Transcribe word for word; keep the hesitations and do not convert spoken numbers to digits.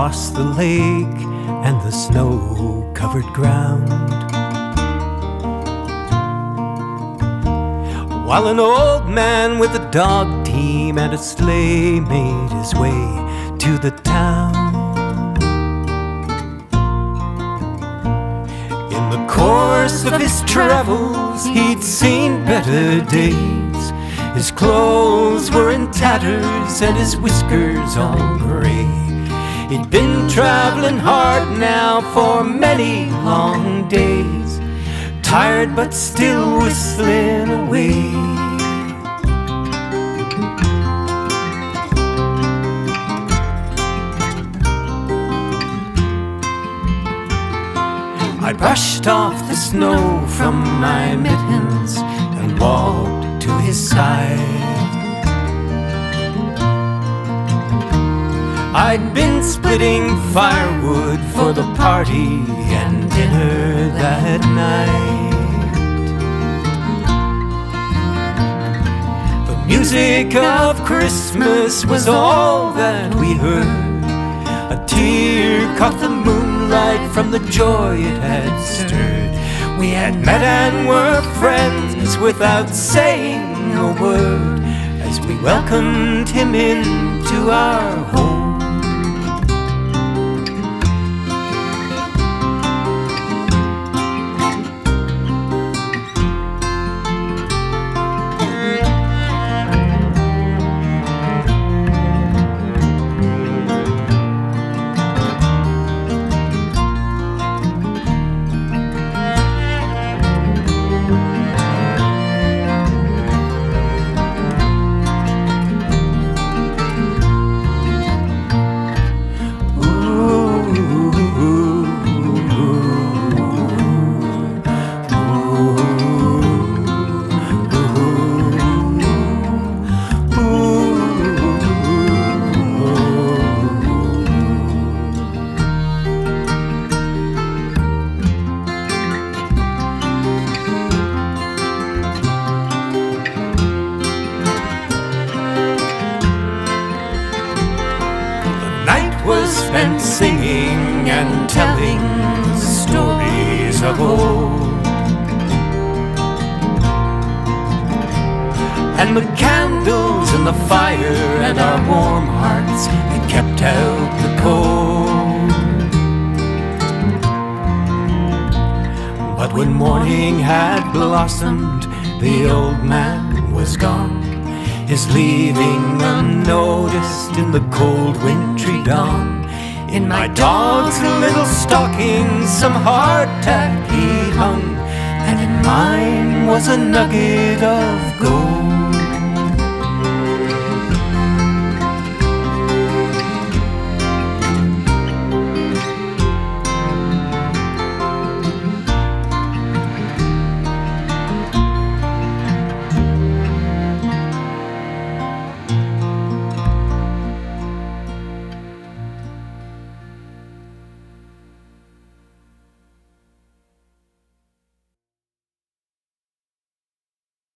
across the lake and the snow-covered ground, while an old man with a dog team and a sleigh made his way to the town. In the course of his travels, he'd seen better days. His clothes were in tatters and his whiskers all gray. He'd been traveling hard now for many long days, tired but still whistling away. I brushed off the snow from my mittens and walked to his side. I'd been splitting firewood for the party and dinner that night. The music of Christmas was all that we heard. A tear caught the moonlight from the joy it had stirred. We had met and were friends without saying a word, as we welcomed him into our home. Was spent singing and telling stories of old, and the candles in the fire and our warm hearts had kept out the cold. But when morning had blossomed, the old man was gone, his leaving unnoticed in the cold wintry dawn. In my dog's little stocking some hardtack he hung, and in mine was a nugget of gold.